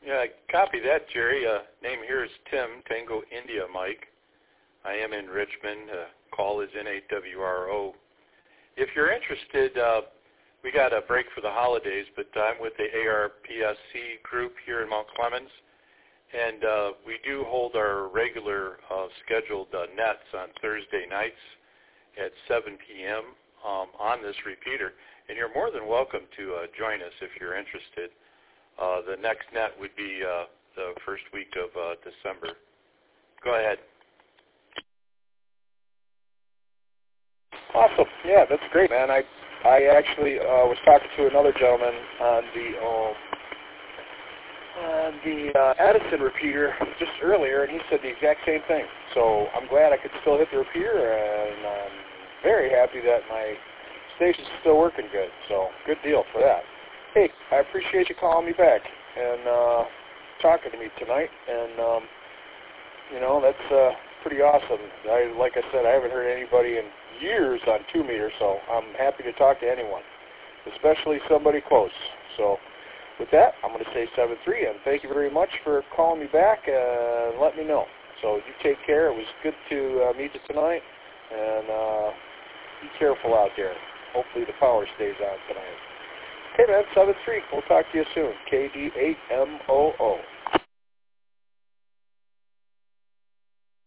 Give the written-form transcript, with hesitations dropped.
Yeah, copy that, Jerry. Name here is Tim, Tango India Mike. I am in Richmond. Call is N8WRO. If you're interested, we got a break for the holidays, but I'm with the ARPSC group here in Mount Clemens, and we do hold our regular scheduled nets on Thursday nights at 7 p.m. On this repeater, and you're more than welcome to join us if you're interested. The next net would be the first week of December. Go ahead. Awesome. Yeah, that's great, man. I actually was talking to another gentleman on the Edison repeater just earlier, and he said the exact same thing. So I'm glad I could still hit the repeater, and I'm very happy that my station's still working good. So good deal for that. Hey, I appreciate you calling me back and talking to me tonight, and that's pretty awesome. Like I said, I haven't heard anybody in years on 2 meters, so I'm happy to talk to anyone, especially somebody close. So with that, I'm going to say 7-3, and thank you very much for calling me back and let me know. So you take care. It was good to meet you tonight, and be careful out there. Hopefully the power stays on tonight. Okay, man, 7-3. We'll talk to you soon. KD8MOO.